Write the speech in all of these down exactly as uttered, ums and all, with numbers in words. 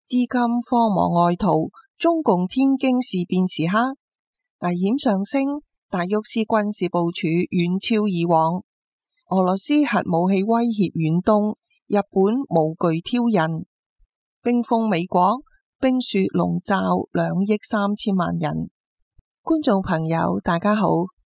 資金慌忙外逃，中共天京事變時刻，危險上升，達沃斯軍事部署遠超以往。俄羅斯核武器威脅遠東，日本無懼挑釁。冰封美國，冰雪籠罩兩億三千萬人。觀眾朋友大家好，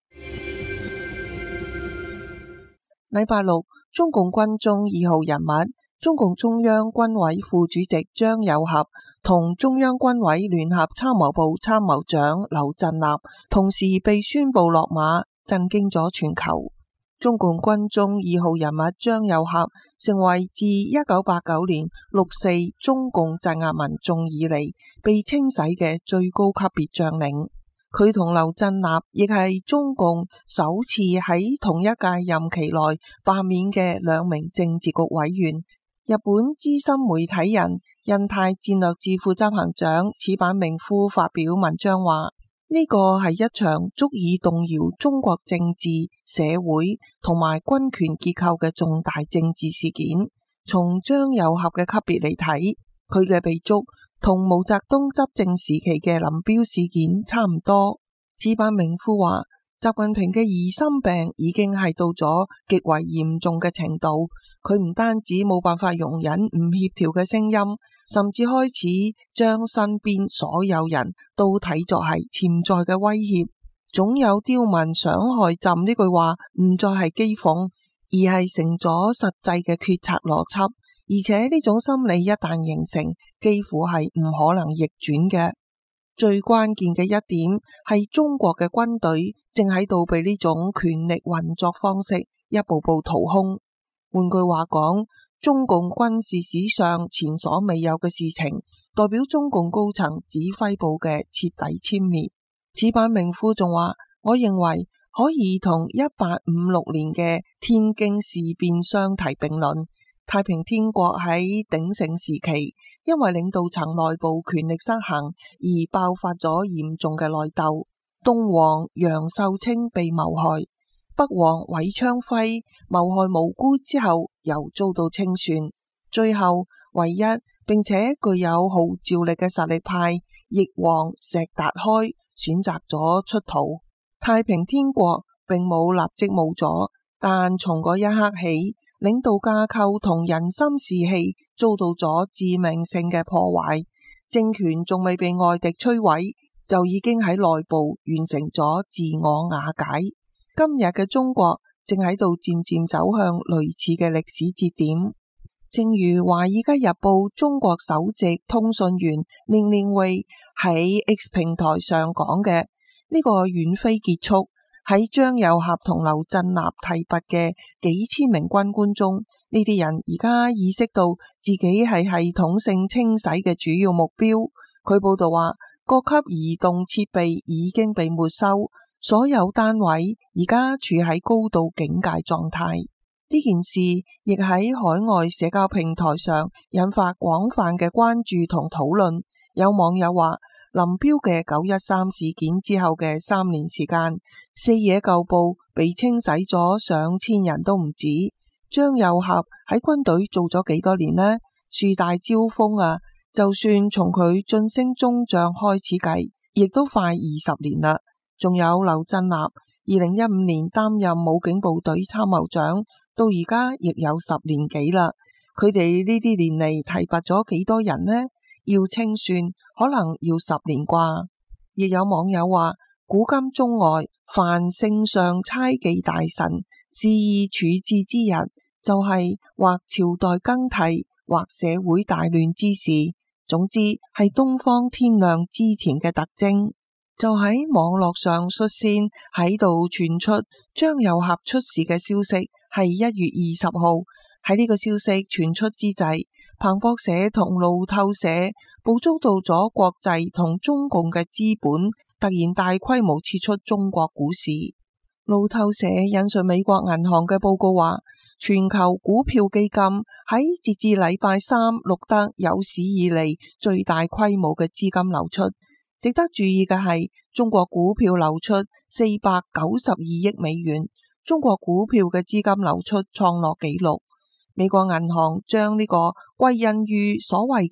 禮拜六，中共軍中二號人物，中共中央軍委副主席張又俠同中央軍委聯合參謀部參謀長劉振立同時被宣布落馬，震驚咗全球。中共軍中二號人物張又俠成為自一九八九年六四中共鎮壓民眾以嚟被清洗嘅最高級別將領。佢同劉振立亦係中共首次喺同一屆任期內罷免嘅兩名政治局委員。日本資深媒體人印太戰略智庫執行長矢板明夫發表文章話，呢個係一場足以動搖中國政治、社會同埋軍權結構嘅重大政治事件。從張又俠嘅級別嚟睇，佢嘅被捉同毛澤東執政時期嘅林彪事件差唔多。矢板明夫話，習近平嘅疑心病已經係到咗極為嚴重嘅程度。佢唔單止冇辦法容忍唔協調嘅聲音，甚至開始將身邊所有人都睇作係潛在嘅威脅。總有刁民想害朕呢句話唔再係譏諷，而係成咗實際嘅決策邏輯。而且呢種心理一旦形成，幾乎係唔可能逆轉嘅。最關鍵嘅一點係中國嘅軍隊正喺度被呢種權力運作方式一步步掏空。換句話講，中共軍事史上前所未有嘅事情，代表中共高層指揮部嘅徹底殲滅。矢板明夫仲話，我認為可以同一八五六年嘅天京事變相提並論。太平天國喺鼎盛時期，因為領導層內部權力失衡而爆發咗嚴重嘅內鬥。東王楊秀清被謀害，北王韋昌輝謀害無辜之後，又遭到清算。最後，唯一並且具有號召力嘅實力派翼王石達開選擇咗出逃。太平天國並冇立即冇咗，但從嗰一刻起，領導架構同人心士氣遭到咗致命性嘅破壞。政權仲未被外敵摧毀，就已經喺內部完成咗自我瓦解。今日嘅中國正喺度漸漸走向類似嘅歷史節點。正如《華爾街日報》中國首席通訊員寧寧衛喺 X 平台上講嘅，呢個遠非結束。喺張又俠同劉振立提拔嘅幾千名軍官中，呢啲人而家意識到自己係系統性清洗嘅主要目標。佢報道話，各級移動設備已經被沒收。所有單位而家處喺高度警戒狀態。呢件事亦喺海外社交平台上引發廣泛嘅關注同討論。有網友話，林彪嘅九一三事件之後嘅三年時間，四野舊部被清洗咗上千人都唔止。張又俠喺軍隊做咗幾多年呢？樹大招風啊！就算從佢晉升中將開始計，亦都快二十年啦。仲有劉振立，二零一五年擔任武警部隊參謀長，到而家亦有十年幾啦。佢哋呢啲年嚟提拔咗幾多人呢？要清算，可能要十年啩。亦有網友話，古今中外，凡聖上猜忌大臣，肆意處置之日，就係、是、或朝代更替，或社會大亂之時。總之係東方天亮之前嘅特徵。就喺網絡上率先喺度傳出張又俠出事嘅消息，係一月二十號。喺呢個消息傳出之際，彭博社同路透社捕捉到咗國際同中共嘅資本突然大規模撤出中國股市。路透社引述美國銀行嘅報告話，全球股票基金喺截至禮拜三錄得有史以嚟最大規模嘅資金流出。值得注意嘅係，中國股票流出四百九十二億美元，中國股票嘅資金流出創落紀錄。美國銀行將呢個歸因於所謂嘅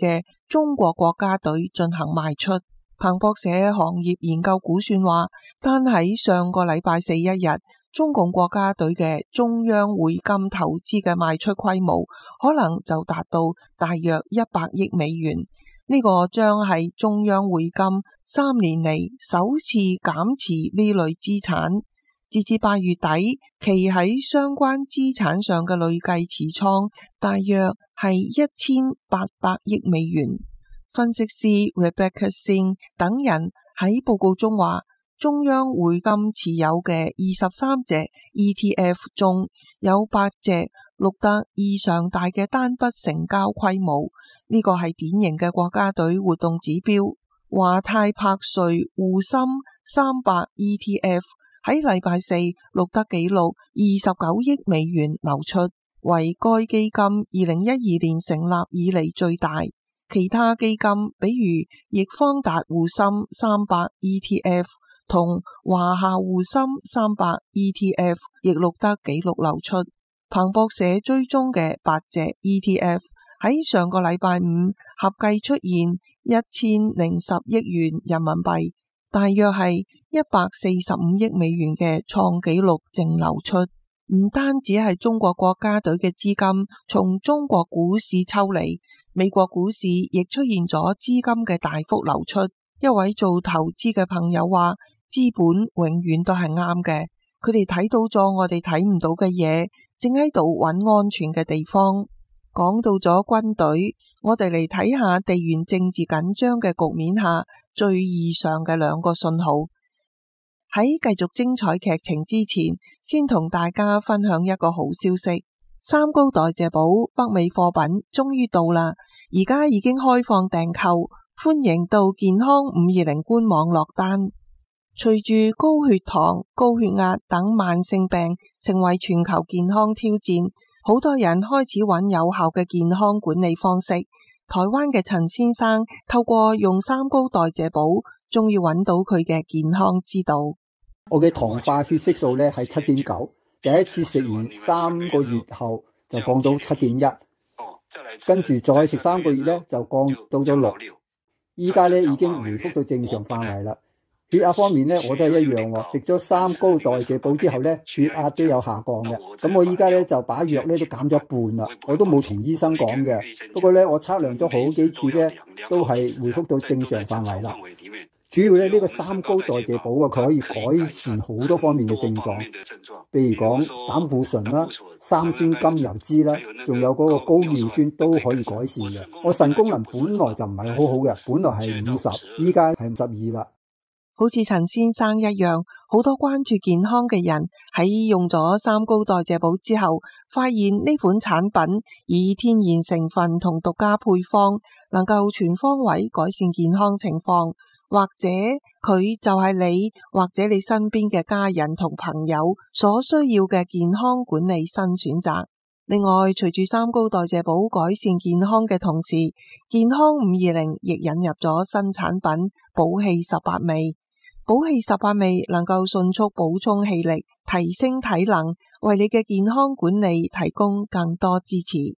中國國家隊進行賣出。彭博社行業研究估算話，單喺上個禮拜四一日，中共國家隊嘅中央匯金投資嘅賣出規模，可能就達到大約一百億美元。呢、這個將係中央匯金三年嚟首次減持呢類資產。截至八月底，其喺相關資產上嘅累計持倉大約係一千八百億美元。分析師 Rebecca Singh 等人喺報告中話，中央匯金持有嘅二十三隻 E T F 中有八隻錄得異常大嘅單筆成交規模，呢、這個係典型嘅國家隊活動指標。華泰柏瑞滬深三百 E T F 喺禮拜四錄得紀錄二十九億美元流出，為該基金二零一二年成立以嚟最大。其他基金，比如易方達滬深三百 E T F 同華夏滬深三百 E T F 亦錄得紀錄流出。彭博社追蹤嘅八隻 E T F 喺上個禮拜五合計出現一千零十億元人民幣，大約係一百四十五億美元嘅創紀錄淨流出。唔單止係中國國家隊嘅資金從中國股市抽離，美國股市亦出現咗資金嘅大幅流出。一位做投資嘅朋友話，資本永遠都係啱嘅，佢哋睇到咗我哋睇唔到嘅嘢，正喺度揾安全嘅地方。講到咗軍隊，我哋嚟睇下地緣政治緊張嘅局面下最異常嘅兩個信號。喺繼續精彩劇情之前，先同大家分享一個好消息。三高代謝寶北美貨品終於到啦，而家已經開放訂購，歡迎到健康五二零官網落單。隨住高血糖、高血壓等慢性病成為全球健康挑戰，好多人開始揾有效嘅健康管理方式。台灣嘅陳先生透過用三高代謝寶，終於揾到佢嘅健康之道。 我嘅糖化血色素咧係七點九，第一次食完三個月後就降到七點一，跟住再食三個月咧就降到咗六，依家咧已經回復到正常範圍啦。血壓方面咧我都係一樣喎，食咗三高代謝寶之後咧血壓都有下降嘅。咁我依家咧就把藥咧都減咗一半啦，我都冇同醫生講嘅。不過咧我測量咗好幾次咧都係回復到正常範圍啦。主要咧呢個三高代謝寶啊，佢可以改善好多方面嘅症狀，譬如講膽固醇啦、三酸甘油酯啦，仲有嗰個高尿酸都可以改善嘅。我腎功能本來就唔係好好嘅，本來係五十，依家係五十二啦。 好似陳先生一樣，好多關注健康嘅人喺用咗三高代謝寶之後，發現呢款產品以天然成分同獨家配方，能夠全方位改善健康情況。或者佢就係你或者你身邊嘅家人同朋友所需要嘅健康管理新選擇。另外，隨住三高代謝寶改善健康嘅同時，健康五二零亦引入咗新產品寶氣十八味。寶氣十八味能夠迅速補充氣力，提升體能，為你嘅健康管理提供更多支持。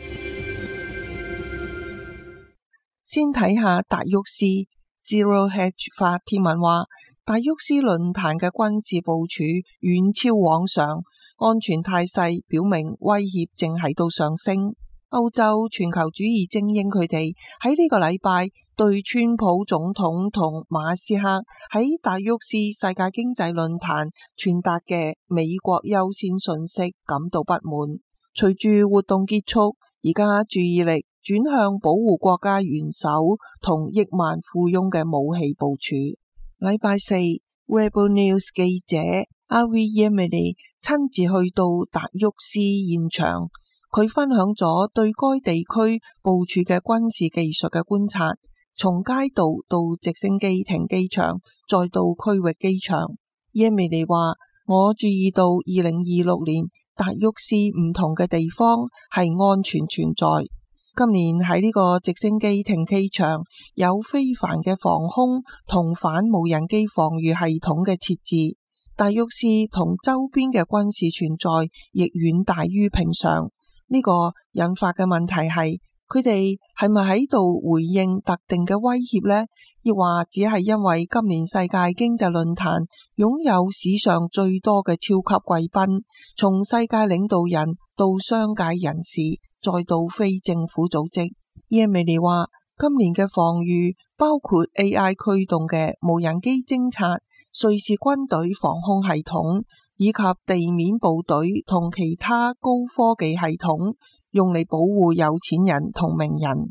先睇下達沃斯。Zero Hedge 發帖文話，達沃斯論壇嘅軍事部署遠超往常，安全態勢表明威脅正喺度上升。歐洲全球主義精英佢哋喺呢個禮拜對川普總統同馬斯克喺達沃斯世界經濟論壇傳達嘅美國優先訊息感到不滿。隨住活動結束，而家注意力轉向保護國家元首同億萬富翁嘅武器部署。禮拜四 Rebel News 記者 Avi Yemini 親自去到達沃斯現場，佢分享咗對該地區部署嘅軍事技術嘅觀察，從街道到直升機停機場，再到區域機場。Yemini 話，我注意到二零二六年達沃斯唔同嘅地方係安全存在。今年喺呢個直升機停機場有非凡嘅防空同反無人機防禦系統嘅設置。達沃斯同周邊嘅軍事存在亦遠大於平常。呢個引發嘅問題係佢哋係咪喺度回應特定嘅威脅呢？亦或只係因為今年世界經濟論壇擁有史上最多嘅超級貴賓，從世界領導人到商界人士，再到非政府組織。耶美尼話，今年嘅防禦包括 A I 驅動嘅無人機偵察、瑞士軍隊防空系統以及地面部隊同其他高科技系統，用嚟保護有錢人同名人。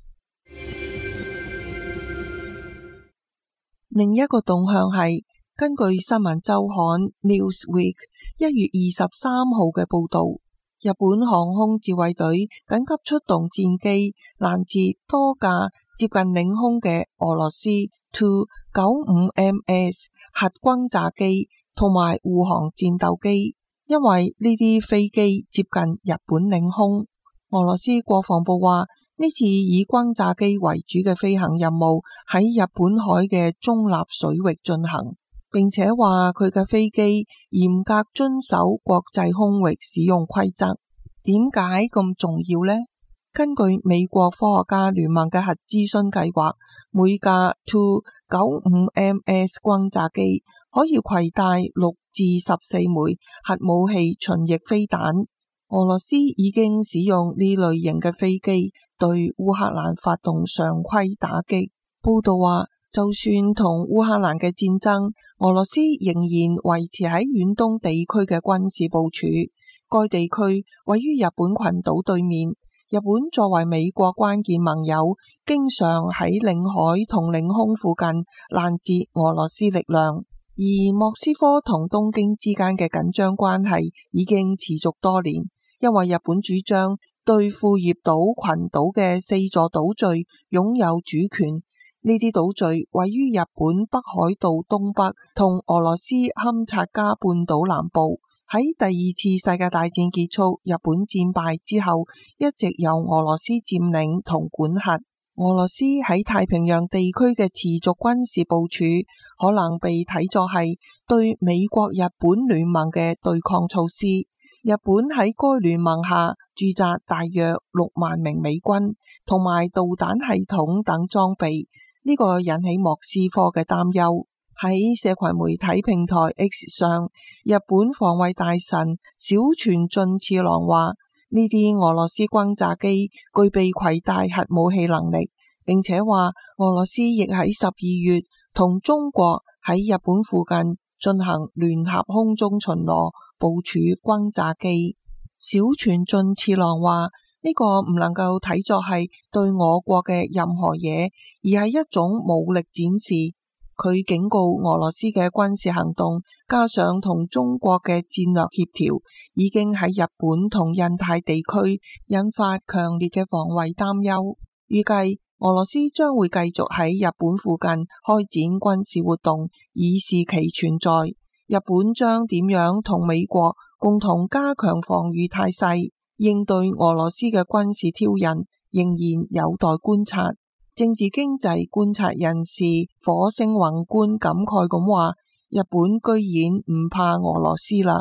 另一個動向係，根據新聞週刊 Newsweek 一月二十三號嘅報導，日本航空自衛隊緊急出動戰機攔截多架接近領空嘅俄羅斯 Tu 九五 M S 核轟炸機同埋護航戰鬥機，因為呢啲飛機接近日本領空。俄羅斯國防部話，呢次以轟炸機為主嘅飛行任務喺日本海嘅中立水域進行，並且話佢嘅飛機嚴格遵守國際空域使用規則。點解咁重要呢？根據美國科學家聯盟嘅核諮詢計劃，每架 Tu 九五 M S 轟炸機可以攜帶六至十四枚核武器巡弋飛彈。俄羅斯已經使用呢類型嘅飛機對烏克蘭發動常規打擊。報道話，就算同烏克蘭嘅戰爭，俄羅斯仍然維持喺遠東地區嘅軍事部署。該地區位於日本群島對面。日本作為美國關鍵盟友，經常喺領海同領空附近攔截俄羅斯力量。而莫斯科同東京之間嘅緊張關係已經持續多年。因為日本主張對庫頁島群島嘅四座島嶼擁有主權，呢啲島嶼位於日本北海道東北同俄羅斯堪察加半島南部。喺第二次世界大戰結束，日本戰敗之後，一直由俄羅斯佔領同管轄。俄羅斯喺太平洋地區嘅持續軍事部署，可能被睇作係對美國日本聯盟嘅對抗措施。日本喺該聯盟下駐紮大約六萬名美軍同埋導彈系統等裝備，呢、這個引起莫斯科嘅擔憂。喺社群媒體平台 X 上，日本防衛大臣小泉進次郎話，呢啲俄羅斯轟炸機具備攜帶核武器能力，並且話俄羅斯亦喺十二月同中國喺日本附近進行聯合空中巡邏，部署轟炸機。小泉進次郎話，呢、這個唔能夠睇作係對我國嘅任何嘢，而係一種武力展示。佢警告俄羅斯嘅軍事行動，加上同中國嘅戰略協調，已經喺日本同印太地區引發強烈嘅防衛擔憂。預計俄羅斯將會繼續喺日本附近開展軍事活動，以示其存在。日本將點樣同美國共同加強防禦態勢，應對俄羅斯嘅軍事挑釁，仍然有待觀察。政治經濟觀察人士火星宏觀感慨咁話，日本居然唔怕俄羅斯啦。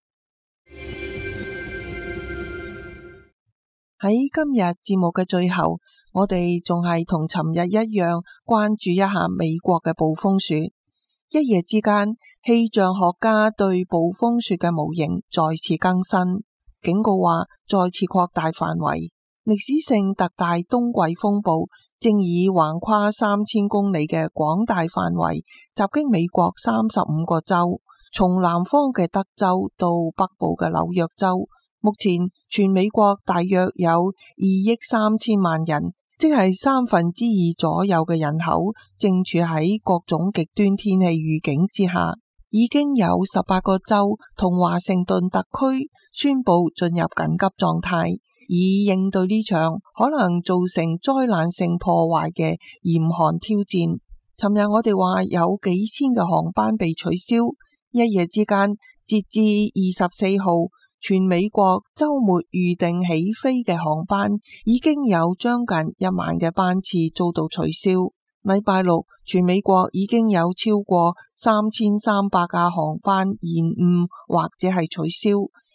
喺今日節目嘅最後，我哋仲係同尋日一樣關注一下美國嘅暴風雪。一夜之間，氣象學家對暴風雪嘅模型再次更新，警告話再次擴大範圍。歷史性特大冬季風暴正以橫跨三千公里嘅廣大範圍襲擊美國三十五個州，從南方嘅德州到北部嘅紐約州。目前全美國大約有二億三千萬人，即係三分之二左右嘅人口，正處喺各種極端天氣預警之下。已經有十八個州同華盛頓特區宣布進入緊急狀態，以應對呢場可能造成災難性破壞嘅嚴寒挑戰。尋日我哋話有幾千嘅航班被取消，一夜之間，截至二十四號，全美國週末預定起飛嘅航班已經有將近一萬嘅班次遭到取消。禮拜六，全美國已經有超過三千三百架航班延誤或者係取消。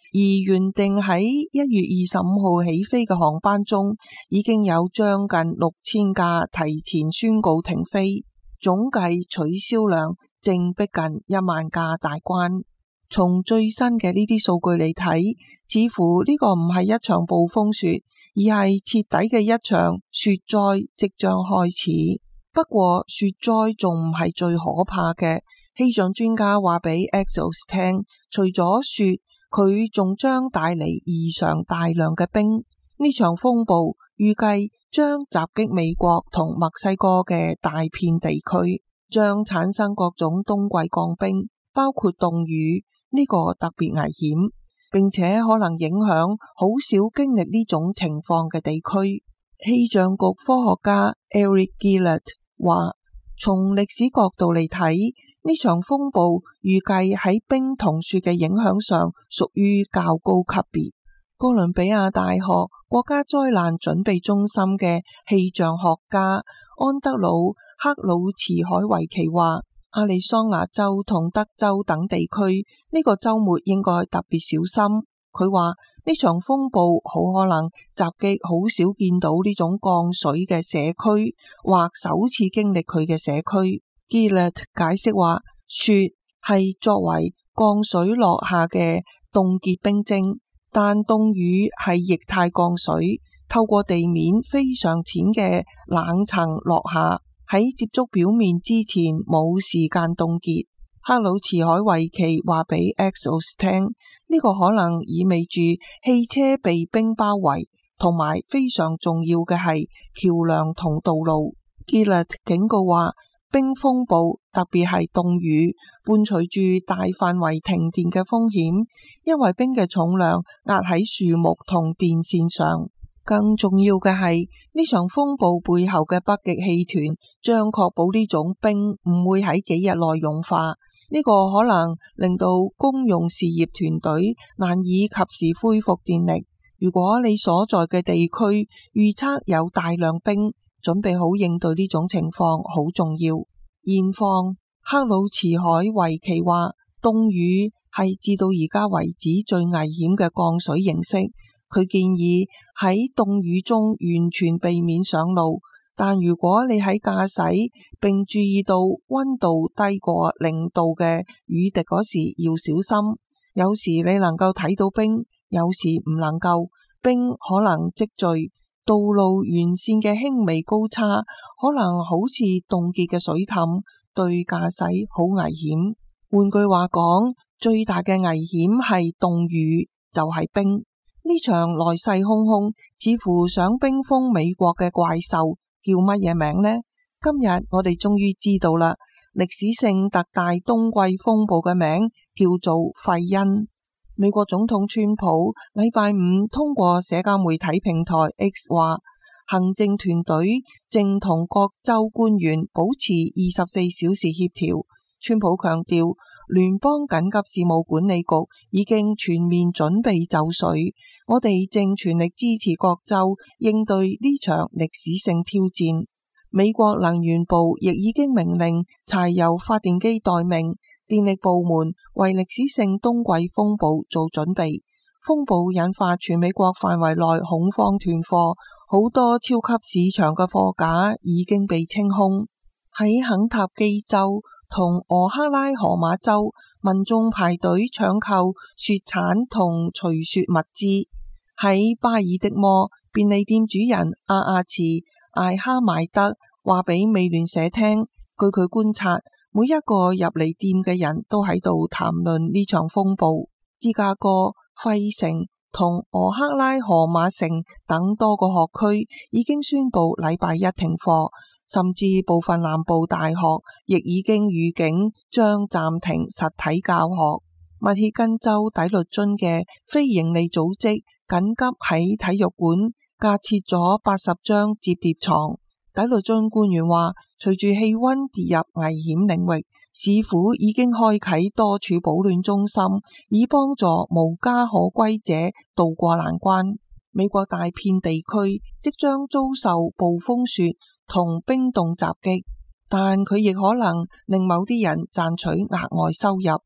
而原定喺一月二十五號起飛嘅航班中，已經有將近六千架提前宣告停飛，總計取消量正逼近一萬架大關。從最新嘅呢啲數據嚟睇，似乎呢個唔係一場暴風雪，而係徹底嘅一場雪災即將開始。不過雪災仲唔係最可怕嘅，氣象專家話俾 Axios 聽，除咗雪，佢仲將帶嚟異常大量嘅冰。呢場風暴預計將襲擊美國同墨西哥嘅大片地區，將產生各種冬季降冰，包括凍雨。呢個特別危險，並且可能影響好少經歷呢種情況嘅地區。氣象局科學家 Eric Gillett 話，從歷史角度嚟睇，呢場風暴預計喺冰同雪嘅影響上屬於較高級別。哥倫比亞大學國家災難準備中心嘅氣象學家安德魯克魯茨海維奇話，亞利桑那州同德州等地區呢個週末應該特別小心。佢話呢場風暴好可能襲擊好少見到呢種降水嘅社區，或首次經歷佢嘅社區。Gillett 解釋話，雪係作為降水落下嘅凍結冰晶，但凍雨係液態降水，透過地面非常淺嘅冷層落下，喺接觸表面之前冇時間凍結。克魯茨海維奇話俾 Axios 聽，呢個可能意味住汽車被冰包圍，同埋非常重要嘅係橋梁同道路。Gillett 警告話，冰風暴特別係凍雨伴隨住大範圍停電嘅風險，因為冰嘅重量壓喺樹木同電線上。更重要嘅係，呢場風暴背後嘅北極氣團將確保呢種冰唔會喺幾日內融化。呢個可能令到公用事業團隊難以及時恢復電力。如果你所在嘅地區預測有大量冰，準備好應對呢種情況好重要。現況，克魯茨海維奇話，凍雨係至到而家為止最危險嘅降水形式。佢建議喺凍雨中完全避免上路，但如果你喺駕駛並注意到溫度低過零度嘅雨滴嗰時，要小心。有時你能夠睇到冰，有時唔能夠，冰可能積聚，道路沿線嘅輕微高差可能好似凍結嘅水凼，對駕駛好危險。換句話講，最大嘅危險係凍雨，就係冰。呢場來勢洶洶，似乎想冰封美國嘅怪獸叫乜嘢名呢？今日我哋終於知道啦，歷史性特大冬季風暴嘅名叫做費恩。美國總統川普禮拜五通過社交媒體平台 X 話，行政團隊正同各州官員保持二十四小時協調。川普強調，聯邦緊急事務管理局已經全面準備就緒，我哋正全力支持各州應對呢場歷史性挑戰。美國能源部亦已經命令柴油發電機待命，電力部門為歷史性冬季風暴做準備。風暴引發全美國範圍內恐慌斷貨，好多超級市場嘅貨架已經被清空。喺肯塔基州同俄克拉荷馬州，民眾排隊搶購雪鏟同除雪物資。喺巴爾的摩，便利店主人阿亞茨艾哈邁德話俾美聯社聽，據佢觀察，每一個入嚟店嘅人都喺度談論呢場風暴。芝加哥、費城同俄克拉荷馬城等多個學區已經宣布禮拜一停課。甚至部分南部大學亦已經預警將暫停實體教學。密歇根州底律津嘅非營利組織緊急喺體育館架設咗八十張摺疊床。底律津官員話，隨住氣溫跌入危險領域，市府已經開啟多處保暖中心，以幫助無家可歸者渡過難關。美國大片地區即將遭受暴風雪同冰凍襲擊，但佢亦可能令某啲人賺取額外收入。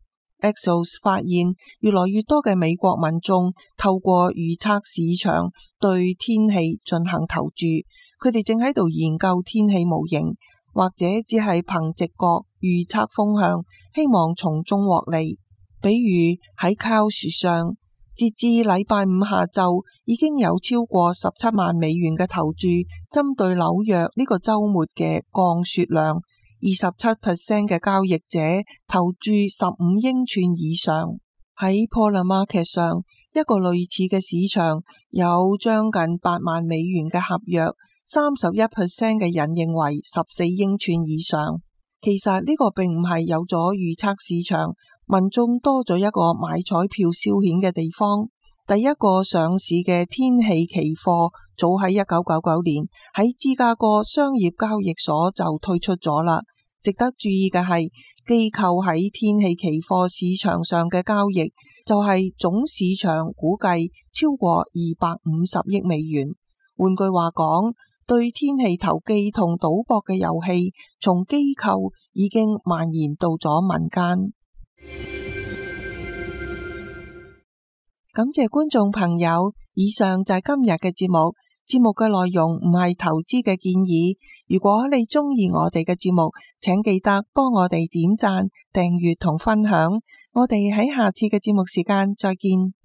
Axios 發現，越來越多嘅美國民眾透過預測市場對天氣進行投注，佢哋正喺度研究天氣模型，或者只係憑直覺預測風向，希望從中獲利。比如喺 Cowsh 上，截至禮拜五下晝已經有超過十七萬美元嘅投注，針對紐約呢個週末嘅降雪量。二十七 percent 嘅交易者投注十五英寸以上。喺 Polarmarket 上，一個類似嘅市場有將近八萬美元嘅合約，三十一 percent 嘅人認為十四英寸以上。其實呢個並唔係有咗預測市場，民眾多咗一個買彩票消遣嘅地方。第一個上市嘅天氣期貨早喺一九九九年喺芝加哥商業交易所就推出咗啦。值得注意嘅係，機構喺天氣期貨市場上嘅交易就係總市場估計超過二百五十億美元。換句話講，對天氣投機同賭博嘅遊戲從機構已經蔓延到咗民間。感謝觀眾朋友，以上就係今日嘅節目。節目嘅內容唔係投資嘅建議。如果你鍾意我哋嘅節目，請記得幫我哋點讚、訂閱同分享。我哋喺下次嘅節目時間再見。